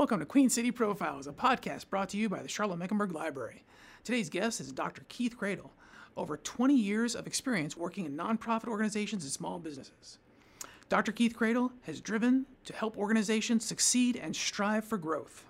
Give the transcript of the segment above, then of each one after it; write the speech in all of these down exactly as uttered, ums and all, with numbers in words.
Welcome to Queen City Profiles, a podcast brought to you by the Charlotte-Mecklenburg Library. Today's guest is Doctor Keith Cradle, over twenty years of experience working in nonprofit organizations and small businesses. Doctor Keith Cradle has driven to help organizations succeed and strive for growth.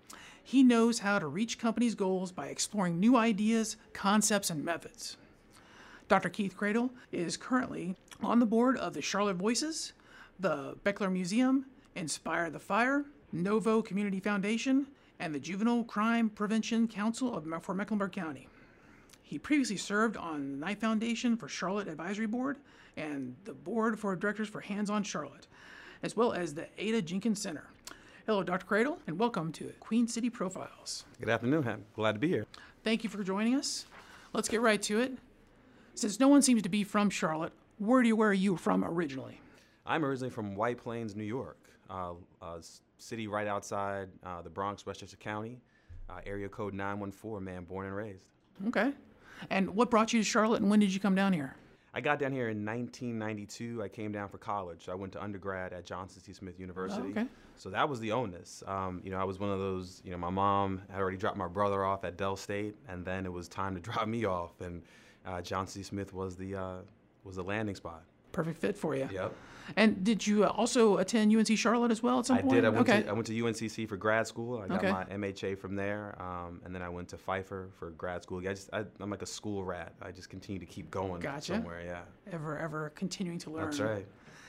He knows how to reach companies' goals by exploring new ideas, concepts, and methods. Doctor Keith Cradle is currently on the board of the Charlotte Voices, the Beckler Museum, Inspire the Fire, Novo Community Foundation, and the Juvenile Crime Prevention Council of, for Mecklenburg County. He previously served on the Knight Foundation for Charlotte Advisory Board and the Board for Directors for Hands on Charlotte, as well as the Ada Jenkins Center. Hello, Doctor Cradle, and welcome to Queen City Profiles. Good afternoon. I'm glad to be here. Thank you for joining us. Let's get right to it. Since no one seems to be from Charlotte, where do you, where are you from originally? I'm originally from White Plains, New York, uh, a city right outside uh, the Bronx, Westchester County, uh, area code nine one four, man, born and raised. Okay. And what brought you to Charlotte, and when did you come down here? I got down here in nineteen ninety-two. I came down for college. I went to undergrad at Johnson C. Smith University. Oh, okay. So that was the onus. Um, you know, I was one of those, you know, my mom had already dropped my brother off at Dell State, and then it was time to drop me off, and uh, Johnson C. Smith was the, uh, was the landing spot. Perfect fit for you. Yep. And did you also attend U N C Charlotte as well at some I point? did. I went, okay. to, I went to U N C C for grad school. I got Okay. my M H A from there, um, and then I went to Pfeiffer for grad school. I just, I, I'm like a school rat. I just continue to keep going Gotcha. somewhere. Yeah. Ever, ever continuing to learn. That's right.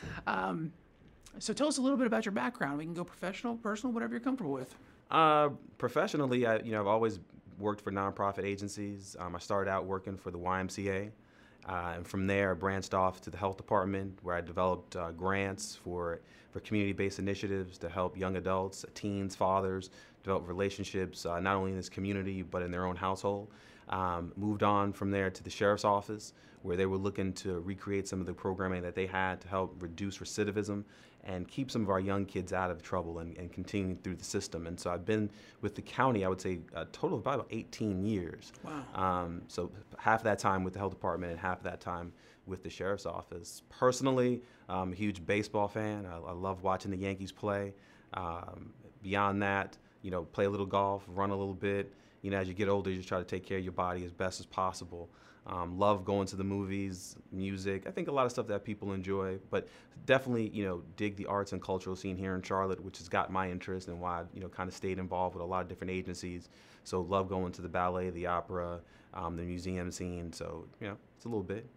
Um, so tell us a little bit about your background. We can go professional, personal, whatever you're comfortable with. Uh, professionally, I, you know, I've always worked for nonprofit agencies. Um, I started out working for the Y M C A. Uh, and from there, I branched off to the health department, where I developed uh, grants for, for community-based initiatives to help young adults, teens, fathers, develop relationships, uh, not only in this community, but in their own household. Um, moved on from there to the sheriff's office, where they were looking to recreate some of the programming that they had to help reduce recidivism and keep some of our young kids out of trouble and, and continue through the system. And so I've been with the county, I would say, a total of about eighteen years. Wow. Um, so half that time with the health department and half that time with the sheriff's office. Personally, I'm a huge baseball fan. I, I love watching the Yankees play. Um, beyond that, you know, play a little golf, run a little bit. You know, as you get older, you just try to take care of your body as best as possible. Um, love going to the movies, music. I think a lot of stuff that people enjoy, but definitely, you know, dig the arts and cultural scene here in Charlotte, which has got my interest and why I, you know, kind of stayed involved with a lot of different agencies. So love going to the ballet, the opera, um, the museum scene. So, you know, it's a little bit.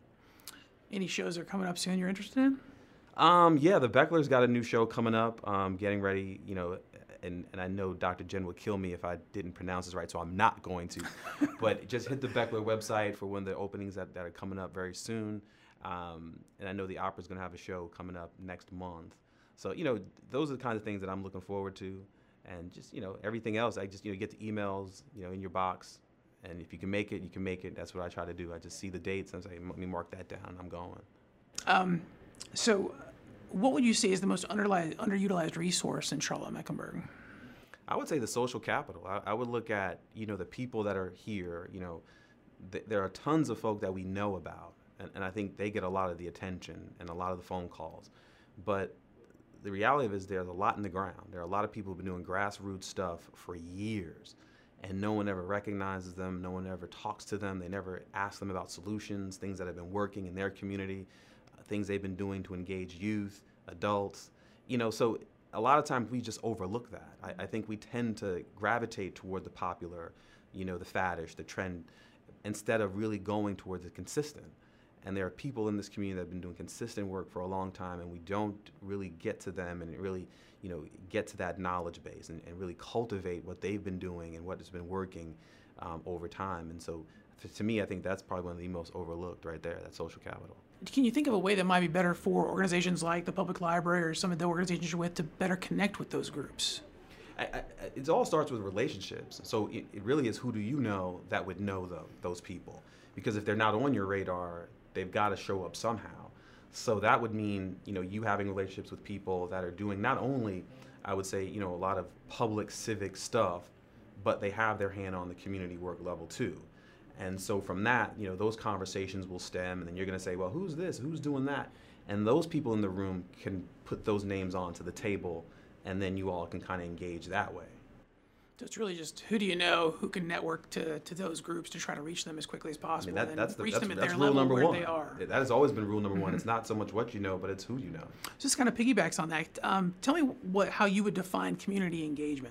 Any shows that are coming up soon you're interested in? Um, yeah, the Becklers got a new show coming up, um, getting ready, you know, and, and I know Doctor Jen would kill me if I didn't pronounce this right, so I'm not going to. But just hit the Beckler website for one of the openings that, that are coming up very soon. Um, and I know the opera's going to have a show coming up next month. So, you know, those are the kinds of things that I'm looking forward to. And just, you know, everything else, I just, you know, get the emails, you know, in your box. And if you can make it, you can make it. That's what I try to do. I just see the dates and say, let me mark that down. I'm going. Um, so what would you say is the most underli- underutilized resource in Charlotte-Mecklenburg? I would say the social capital. I, I would look at, you know, the people that are here. You know, th- there are tons of folk that we know about, and, and I think they get a lot of the attention and a lot of the phone calls. But the reality of it is there's a lot in the ground. There are a lot of people who've been doing grassroots stuff for years, and no one ever recognizes them. No one ever talks to them. They never ask them about solutions, things that have been working in their community, uh, things they've been doing to engage youth, adults. You know, so a lot of times we just overlook that. I, I think we tend to gravitate toward the popular, you know, the faddish, the trend, instead of really going towards the consistent. And there are people in this community that have been doing consistent work for a long time, and we don't really get to them and really, you know, get to that knowledge base and, and really cultivate what they've been doing and what has been working um, over time. And so f- to me, I think that's probably one of the most overlooked right there, that social capital. Can you think of a way that might be better for organizations like the public library or some of the organizations you're with to better connect with those groups? I, I, it all starts with relationships. So it, it really is, who do you know that would know the, those people? Because if they're not on your radar, they've got to show up somehow. So that would mean, you know, you having relationships with people that are doing not only, I would say, you know, a lot of public civic stuff, but they have their hand on the community work level too. And so from that, you know, those conversations will stem, and then you're going to say, well, who's this? Who's doing that? And those people in the room can put those names onto the table and then you all can kind of engage that way. So it's really just who do you know who can network to, to those groups to try to reach them as quickly as I possible mean, that, and that's the, reach that's, them at that's their rule level number where one. they are. That has always been rule number Mm-hmm. one. It's not so much what you know, but it's who you know. Just kind of piggybacks on that. Um, tell me what how you would define community engagement.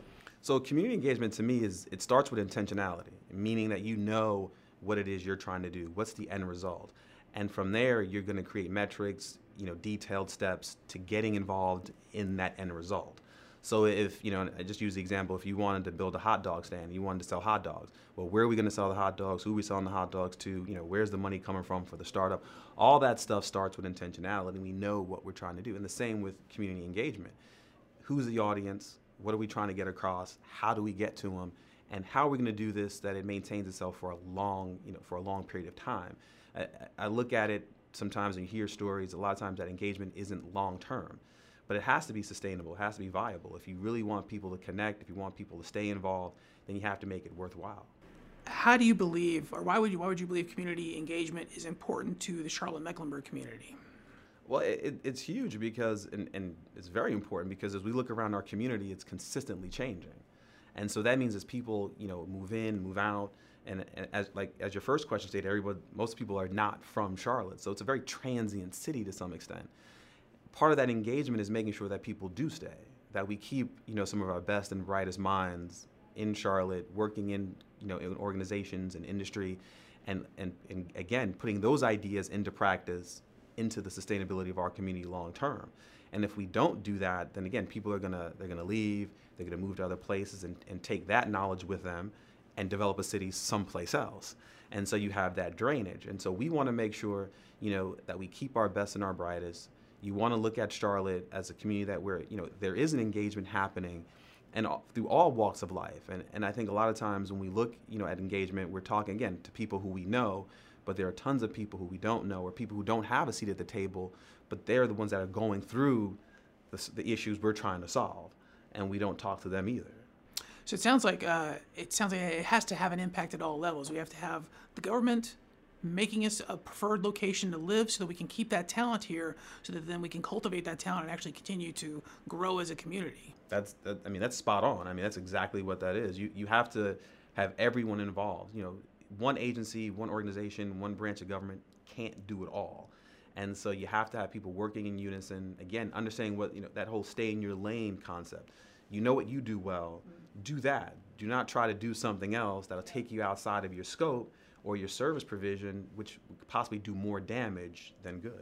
So community engagement to me is, it starts with intentionality, meaning that you know what it is you're trying to do. What's the end result? And from there, you're going to create metrics, you know, detailed steps to getting involved in that end result. So if, you know, I just use the example, if you wanted to build a hot dog stand, you wanted to sell hot dogs, well, where are we going to sell the hot dogs? Who are we selling the hot dogs to? You know, where's the money coming from for the startup? All that stuff starts with intentionality. We know what we're trying to do. And the same with community engagement. Who's the audience? What are we trying to get across? How do we get to them? And how are we going to do this that it maintains itself for a long, you know, for a long period of time? I, I look at it sometimes and you hear stories, a lot of times that engagement isn't long term. But it has to be sustainable. It has to be viable. If you really want people to connect, if you want people to stay involved, then you have to make it worthwhile. How do you believe, or why would you why would you believe community engagement is important to the Charlotte-Mecklenburg community? Well, it, it's huge because, and, and it's very important because as we look around our community, it's consistently changing. And so that means as people, you know, move in, move out, and, and as like as your first question stated, everybody, most people are not from Charlotte. So it's a very transient city to some extent. Part of that engagement is making sure that people do stay, that we keep, you know, some of our best and brightest minds in Charlotte, working in, you know, in organizations and industry, and, and, and again, putting those ideas into practice, into the sustainability of our community long term. And if we don't do that, then again, people are gonna, they're gonna leave, they're gonna move to other places and, and take that knowledge with them and develop a city someplace else. And so you have that drainage. And so we wanna make sure, you know, that we keep our best and our brightest. You want to look at Charlotte as a community that where, you know, there is an engagement happening and all, through all walks of life. And, and I think a lot of times when we look, you know, at engagement, we're talking, again, to people who we know, but there are tons of people who we don't know or people who don't have a seat at the table, but they're the ones that are going through the, the issues we're trying to solve, and we don't talk to them either. So it sounds like uh, it sounds like it has to have an impact at all levels. We have to have the government making us a preferred location to live so that we can keep that talent here so that then we can cultivate that talent and actually continue to grow as a community. That's, that, I mean, that's spot on. I mean, that's exactly what that is. You, you have to have everyone involved. You know, one agency, one organization, one branch of government can't do it all. And so you have to have people working in unison, again, understanding what, you know, that whole stay in your lane concept. You know what you do well, do that. Do not try to do something else that'll take you outside of your scope or your service provision, which could possibly do more damage than good.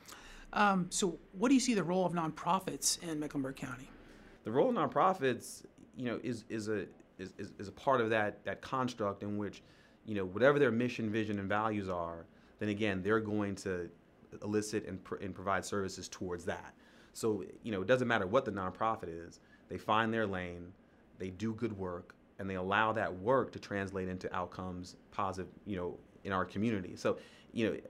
Um, so what do you see the role of nonprofits in Mecklenburg County? The role of nonprofits, you know, is, is, a, is, is, is a part of that, that construct in which, you know, whatever their mission, vision, and values are, then again, they're going to elicit and, pr- and provide services towards that. So, you know, it doesn't matter what the nonprofit is. They find their lane, they do good work, and they allow that work to translate into outcomes positive, you know, in our community. So, you know,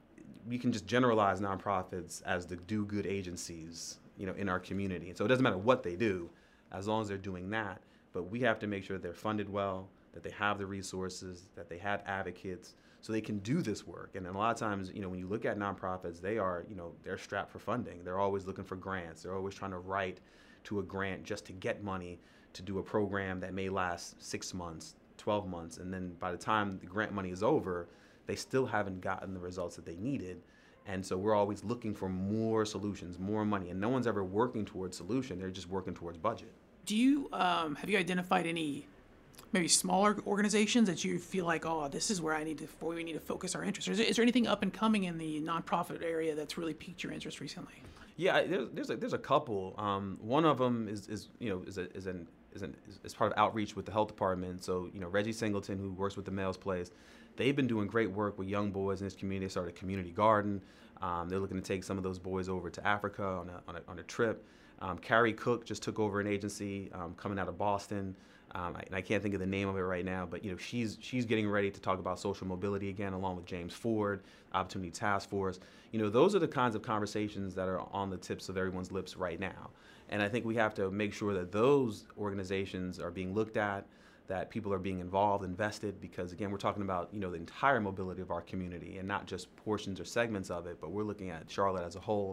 we can just generalize nonprofits as the do-good agencies, you know, in our community. And so it doesn't matter what they do, as long as they're doing that. But we have to make sure they're funded well, that they have the resources, that they have advocates, so they can do this work. And a lot of times, you know, when you look at nonprofits, they are, you know, they're strapped for funding. They're always looking for grants. They're always trying to write to a grant just to get money to do a program that may last six months, twelve months, and then by the time the grant money is over, they still haven't gotten the results that they needed. And so we're always looking for more solutions, more money, and no one's ever working towards solution. They're just working towards budget. Do you, um, have you identified any maybe smaller organizations that you feel like, oh, this is where I need to, where we need to focus our interest? Is there, is there anything up and coming in the nonprofit area that's really piqued your interest recently? Yeah, there's there's a, there's a couple. Um, one of them is, is you know is a, is an is an is part of outreach with the health department. So you know Reggie Singleton, who works with the Mail's Place, they've been doing great work with young boys in this community. They started a community garden. Um, they're looking to take some of those boys over to Africa on a on a, on a trip. Um, Carrie Cook just took over an agency um, coming out of Boston. Um, I, and I can't think of the name of it right now, but you know she's she's getting ready to talk about social mobility again, along with James Ford, Opportunity Task Force. You know, those are the kinds of conversations that are on the tips of everyone's lips right now. And I think we have to make sure that those organizations are being looked at, that people are being involved, invested, because again, we're talking about, you know, the entire mobility of our community and not just portions or segments of it, but we're looking at Charlotte as a whole.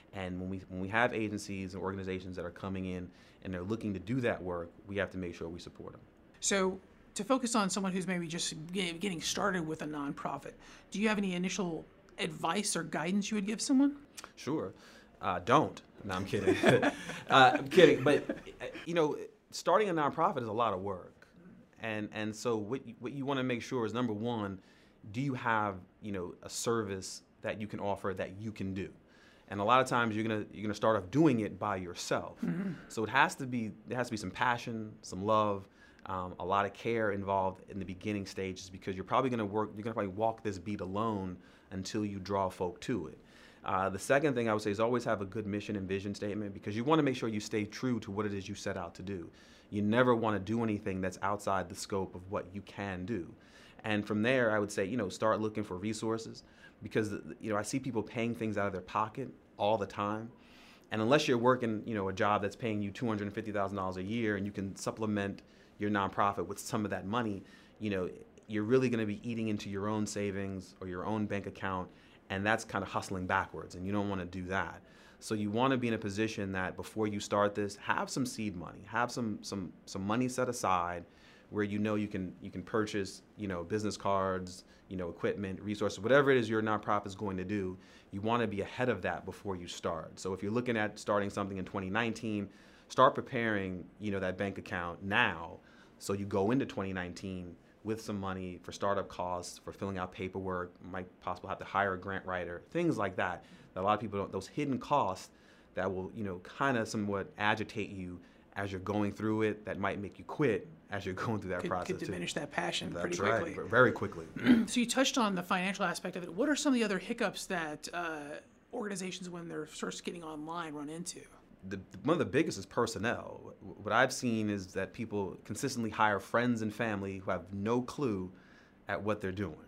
And when we when we have agencies and organizations that are coming in and they're looking to do that work, we have to make sure we support them. So to focus on someone who's maybe just get- getting started with a nonprofit, do you have any initial advice or guidance you would give someone? Sure. Uh, don't. No, I'm kidding. uh, I'm kidding. But, uh, you know, starting a nonprofit is a lot of work. And and so what you, what you want to make sure is, number one, do you have, you know, a service that you can offer that you can do? And a lot of times you're gonna you're gonna start off doing it by yourself. Mm-hmm. So it has to be there has to be some passion, some love, um, a lot of care involved in the beginning stages, because you're probably gonna work you're gonna probably walk this beat alone until you draw folk to it. Uh, the second thing I would say is always have a good mission and vision statement, because you want to make sure you stay true to what it is you set out to do. You never want to do anything that's outside the scope of what you can do. And from there, I would say, you know, start looking for resources, because, you know, I see people paying things out of their pocket all the time. And unless you're working, you know, a job that's paying you two hundred fifty thousand dollars a year and you can supplement your nonprofit with some of that money, you know, you're really going to be eating into your own savings or your own bank account. And that's kind of hustling backwards, and you don't want to do that. So you want to be in a position that before you start this, have some seed money, have some some some money set aside where you know you can you can purchase, you know, business cards, you know, equipment, resources, whatever it is your nonprofit is going to do. You want to be ahead of that before you start. So if you're looking at starting something in twenty nineteen, start preparing, you know, that bank account now, so you go into twenty nineteen with some money for startup costs, for filling out paperwork, might possibly have to hire a grant writer, things like that. That a lot of people don't, those hidden costs that will, you know, kind of somewhat agitate you as you're going through it, that might make you quit as you're going through that could, process could too. diminish that passion That's pretty right, quickly. very quickly. So you touched on the financial aspect of it. What are some of the other hiccups that uh, organizations, when they're first getting online, run into? The, one of the biggest is personnel. What I've seen is that people consistently hire friends and family who have no clue at what they're doing.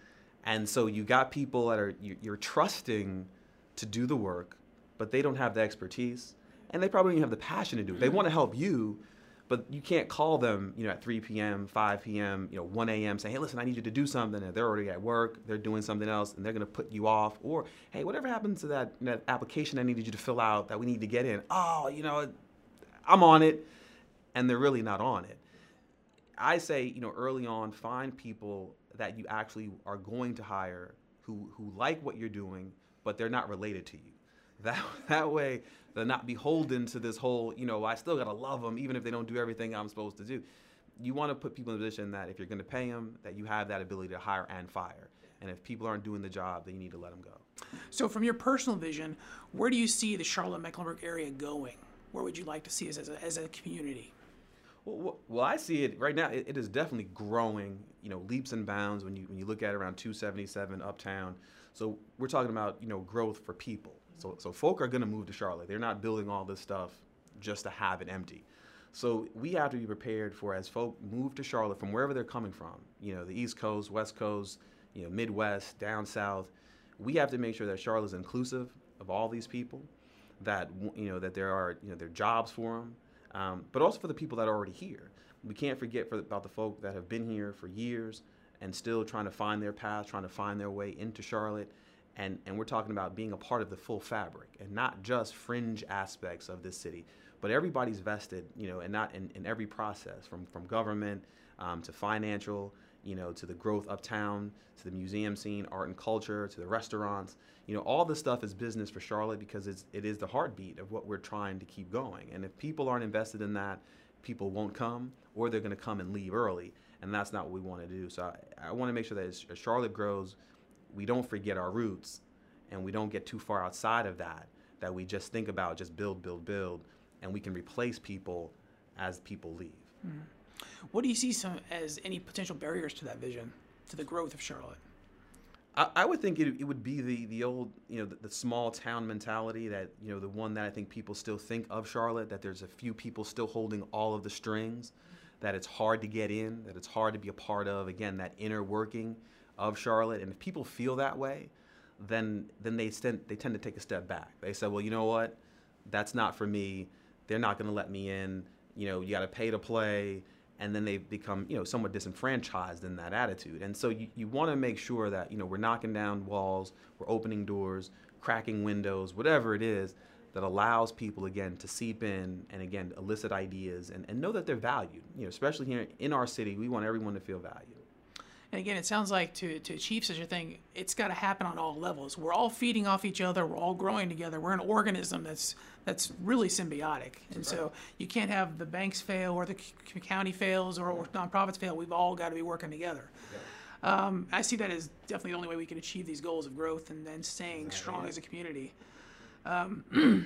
And so you got people that are, you're trusting to do the work, but they don't have the expertise, and they probably don't even have the passion to do it. They want to help you, but you can't call them, you know, at three p.m., five p.m., you know, one a.m. saying, hey, listen, I need you to do something. And they're already at work, they're doing something else, and they're going to put you off. Or, hey, whatever happened to that, that application I needed you to fill out that we need to get in? Oh, you know, I'm on it. And they're really not on it. I say, you know, early on, find people that you actually are going to hire who, who like what you're doing, but they're not related to you. That, that way, they're not beholden to this whole, you know, I still got to love them even if they don't do everything I'm supposed to do. You want to put people in a position that if you're going to pay them, that you have that ability to hire and fire. And if people aren't doing the job, then you need to let them go. So from your personal vision, where do you see the Charlotte-Mecklenburg area going? Where would you like to see us as a, as a community? Well, well, I see it right now. It, it is definitely growing, you know, leaps and bounds when you when you look at around two seventy-seven uptown. So we're talking about, you know, growth for people. So so folk are going to move to Charlotte. They're not building all this stuff just to have it empty. So we have to be prepared for, as folk move to Charlotte from wherever they're coming from, you know, the East Coast, West Coast, you know, Midwest, down South. We have to make sure that Charlotte is inclusive of all these people, that, you know, that there are, you know, there are jobs for them, um, but also for the people that are already here. We can't forget for, about the folk that have been here for years and still trying to find their path, trying to find their way into Charlotte. And, and we're talking about being a part of the full fabric and not just fringe aspects of this city, but everybody's vested, you know, and not in, in every process, from, from government um, to financial, you know, to the growth uptown, to the museum scene, art and culture, to the restaurants. You know, all this stuff is business for Charlotte because it's, it is the heartbeat of what we're trying to keep going. And if people aren't invested in that, people won't come, or they're going to come and leave early. And that's not what we want to do. So I, I want to make sure that as, as Charlotte grows, we don't forget our roots and we don't get too far outside of that, that we just think about just build, build, build, and we can replace people as people leave. Mm-hmm. What do you see some as any potential barriers to that vision, to the growth of Charlotte? I, I would think it, it would be the, the old, you know, the, the small town mentality, that, you know, the one that I think people still think of Charlotte, that there's a few people still holding all of the strings, that it's hard to get in, that it's hard to be a part of, again, that inner working of Charlotte. And if people feel that way, then then they tend, they tend to take a step back. They say, well, you know what, that's not for me. They're not going to let me in. You know, you got to pay to play. And then they become, you know, somewhat disenfranchised in that attitude. And so you, you want to make sure that, you know, we're knocking down walls, we're opening doors, cracking windows, whatever it is that allows people, again, to seep in and, again, elicit ideas and, and know that they're valued. You know, especially here in our city, we want everyone to feel valued. And again, it sounds like to, to achieve such a thing, it's got to happen on all levels. We're all feeding off each other. We're all growing together. We're an organism that's that's really symbiotic. And so you can't have the banks fail or the c- county fails or, or nonprofits fail. We've all got to be working together. Yeah. Um, I see that as definitely the only way we can achieve these goals of growth and then staying exactly. strong as a community. Um,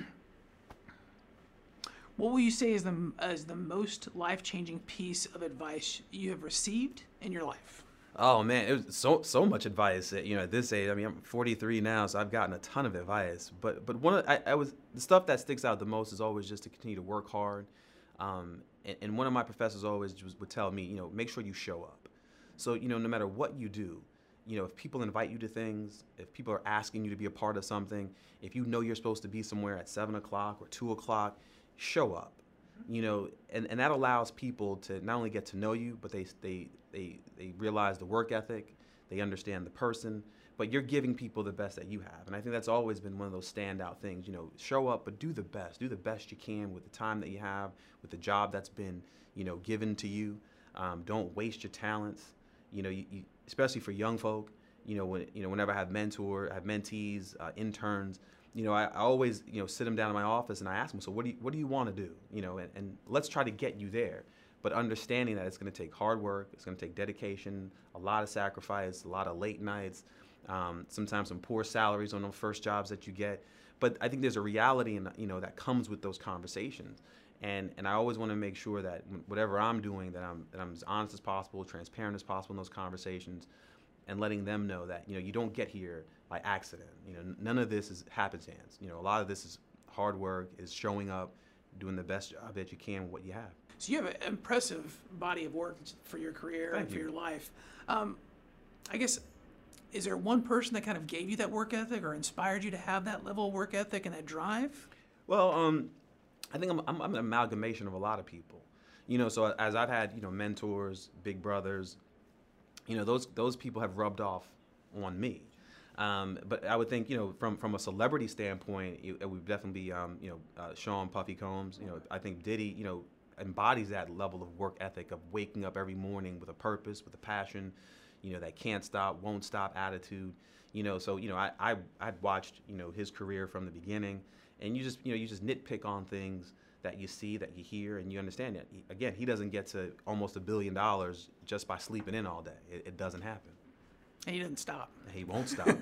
what will you say is the, is the most life-changing piece of advice you have received in your life? Oh man, it was so so much advice. At, you know, at this age, I mean, I'm forty-three now, so I've gotten a ton of advice. But but one of I, I was the stuff that sticks out the most is always just to continue to work hard. Um, and, and one of my professors always just would tell me, you know, make sure you show up. So you know, no matter what you do, you know, if people invite you to things, if people are asking you to be a part of something, if you know you're supposed to be somewhere at seven o'clock or two o'clock, show up. You know, and, and that allows people to not only get to know you, but they they they they realize the work ethic, they understand the person, but you're giving people the best that you have. And I think that's always been one of those standout things. You know, show up, but do the best. Do the best you can with the time that you have, with the job that's been, you know, given to you. Um, don't waste your talents. You know, you, you, especially for young folk. You know, when you know whenever I have mentor, I have mentees, uh, interns. You know, I, I always, you know, sit them down in my office and I ask them, so what do you, what do you want to do? You know, and, and let's try to get you there. But understanding that it's going to take hard work, it's going to take dedication, a lot of sacrifice, a lot of late nights, um, sometimes some poor salaries on those first jobs that you get. But I think there's a reality, in, you know, that comes with those conversations. And and I always want to make sure that whatever I'm doing, that I'm that I'm as honest as possible, transparent as possible in those conversations, and letting them know that, you know, you don't get here by accident. You know, none of this is happenstance. You know, a lot of this is hard work, is showing up, doing the best job that you can with what you have. So you have an impressive body of work for your career Thank and for you. your life. Um, I guess, is there one person that kind of gave you that work ethic or inspired you to have that level of work ethic and that drive? Well, um, I think I'm, I'm, I'm an amalgamation of a lot of people. You know, so as I've had, you know, mentors, big brothers, you know, those those people have rubbed off on me. Um, but I would think, you know, from, from a celebrity standpoint, it, it would definitely be, um, you know, uh, Sean Puffy Combs. You know, I think Diddy, you know, embodies that level of work ethic of waking up every morning with a purpose, with a passion, you know, that can't stop, won't stop attitude. You know, so, you know, I, I, I'd watched, you know, his career from the beginning, and you just, you know, you just nitpick on things that you see, that you hear, and you understand that. He, again, he doesn't get to almost a billion dollars just by sleeping in all day. It, it doesn't happen. And he doesn't stop. He won't stop.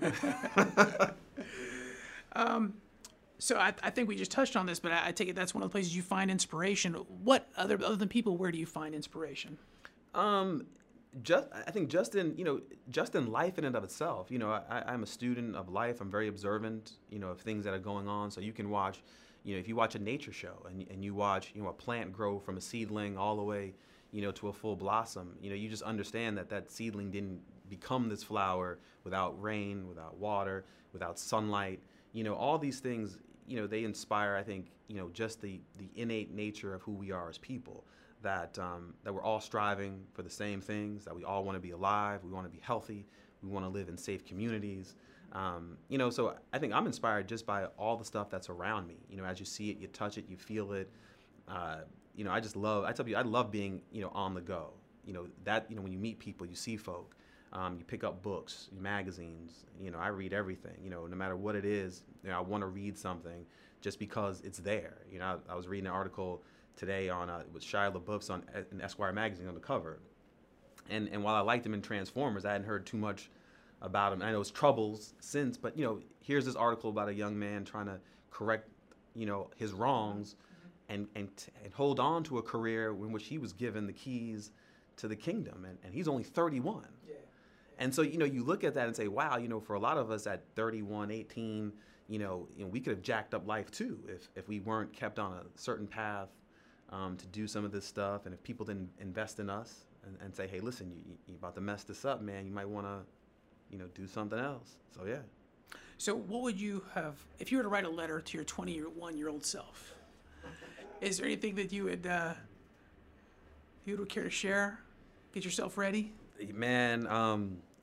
um, so I, I think we just touched on this, but I, I take it that's one of the places you find inspiration. What other other than people, where do you find inspiration? Um, just I think just in you know just in life in and of itself. You know, I, I'm a student of life. I'm very observant. You know, of things that are going on. So you can watch, you know, if you watch a nature show and and you watch you know a plant grow from a seedling all the way, you know, to a full blossom. You know, you just understand that that seedling didn't become this flower without rain, without water, without sunlight. You know, all these things, you know, they inspire, I think, you know, just the, the innate nature of who we are as people, that um, that we're all striving for the same things, that we all want to be alive, we want to be healthy, we want to live in safe communities. Um, you know, so I think I'm inspired just by all the stuff that's around me. You know, as you see it, you touch it, you feel it. Uh, you know, I just love, I tell you, I love being, you know, on the go. You know, that, you know, when you meet people, you see folk. Um, you pick up books, magazines, you know, I read everything, you know, no matter what it is, you know, I want to read something just because it's there. You know, I, I was reading an article today on, uh, with Shia LaBeouf's on in Esquire magazine on the cover. And and while I liked him in Transformers, I hadn't heard too much about him. I know his troubles since, but, you know, here's this article about a young man trying to correct, you know, his wrongs and, and, and hold on to a career in which he was given the keys to the kingdom. And, and he's only thirty-one. Yeah. And so, you know, you look at that and say, wow, you know, for a lot of us at thirty-one, eighteen, you know, you know we could have jacked up life too if, if we weren't kept on a certain path um, to do some of this stuff. And if people didn't invest in us and, and say, hey, listen, you, you're about to mess this up, man, you might want to, you know, do something else. So, yeah. So what would you have, if you were to write a letter to your twenty-one-year-old self, is there anything that you would, uh, you would care to share? Get yourself ready? Man, um,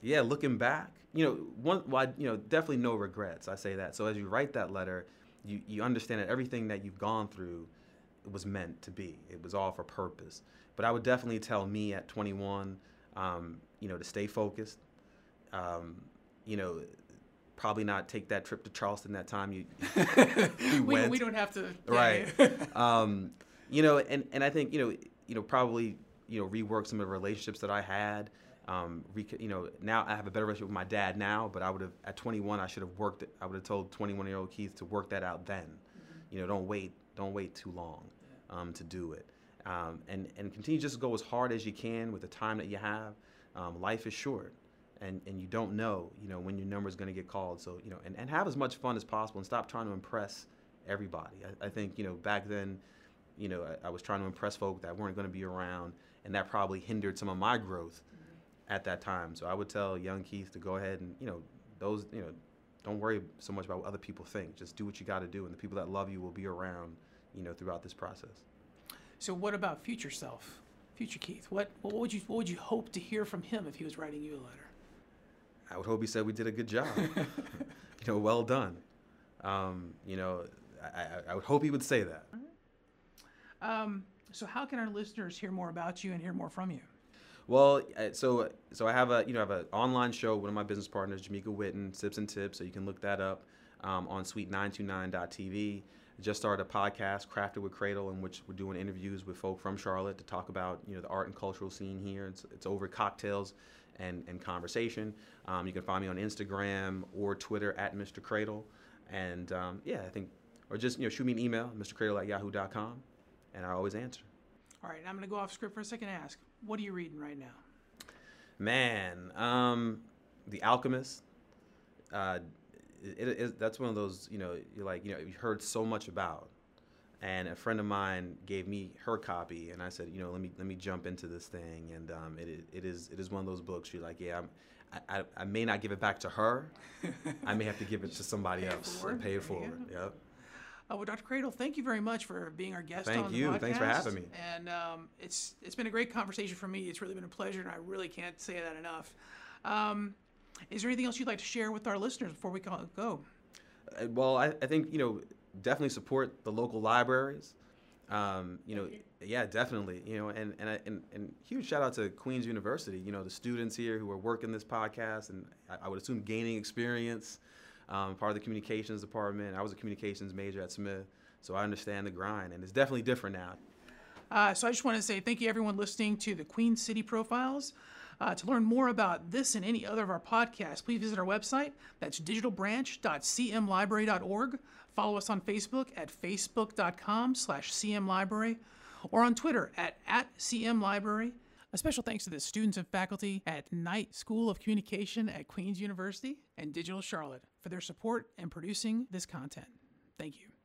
Yeah, looking back, you know, one, well, I, you know, definitely no regrets. I say that. So as you write that letter, you, you understand that everything that you've gone through was meant to be. It was all for purpose. But I would definitely tell me at twenty-one, um, you know, to stay focused. Um, you know, probably not take that trip to Charleston that time you, you we, went. we don't have to. Right. um, you know, and, and I think, you know, you know, probably, you know, rework some of the relationships that I had. Um, rec- you know, now I have a better relationship with my dad now, but I would have, at twenty-one, I should have worked it. I would have told twenty-one-year-old Keith to work that out then. Mm-hmm. You know, don't wait, don't wait too long um, to do it. Um, and, and continue just to go as hard as you can with the time that you have. Um, life is short, and, and you don't know, you know, when your number is going to get called. So, you know, and, and have as much fun as possible and stop trying to impress everybody. I, I think, you know, back then, you know, I, I was trying to impress folk that weren't going to be around, and that probably hindered some of my growth mm-hmm. at that time. So I would tell young Keith to go ahead and, you know, those, you know, don't worry so much about what other people think. Just do what you got to do, and the people that love you will be around, you know, throughout this process. So what about future self, future Keith? What what would you what would you hope to hear from him if he was writing you a letter? I would hope he said we did a good job. you know, well done. Um, you know, I, I, I would hope he would say that. Um, so how can our listeners hear more about you and hear more from you? Well, so so I have a you know I have an online show with one of my business partners, Jamaica Witten, Sips and Tips. So you can look that up um, on sweet nine two nine dot t v. Just started a podcast, Crafted with Cradle, in which we're doing interviews with folk from Charlotte to talk about you know the art and cultural scene here. It's, it's over cocktails and, and conversation. Um, you can find me on Instagram or Twitter at Mister Cradle. And um, yeah, I think, or just you know shoot me an email, mister cradle at yahoo dot com, and I always answer. All right, I'm going to go off script for a second and ask, what are you reading right now? Man, um, The Alchemist. Uh, It, it, it, that's one of those, you know, you're like, you know, you heard so much about, and a friend of mine gave me her copy, and I said, you know, let me let me jump into this thing, and um, it it is it is one of those books. You're like, yeah, I'm, I, I I may not give it back to her, I may have to give it to somebody pay else it and pay it forward. Yep. Uh, well, Doctor Cradle, thank you very much for being our guest Thank on the you. podcast. Thanks for having me. And um, it's it's been a great conversation for me. It's really been a pleasure, and I really can't say that enough. Um, Is there anything else you'd like to share with our listeners before we go? Uh, well, I, I think, you know, definitely support the local libraries. Um, you know, yeah, definitely. You know, and and, I, and and huge shout out to Queens University. You know, the students here who are working this podcast, and I, I would assume gaining experience. Um, part of the communications department. I was a communications major at Smith, so I understand the grind, and it's definitely different now. Uh, so I just want to say thank you, everyone listening to the Queen City Profiles. Uh, to learn more about this and any other of our podcasts, please visit our website. That's digital branch dot c m library dot org. Follow us on Facebook at facebook dot com slash c m library or on Twitter at, at c m library. A special thanks to the students and faculty at Knight School of Communication at Queens University and Digital Charlotte for their support in producing this content. Thank you.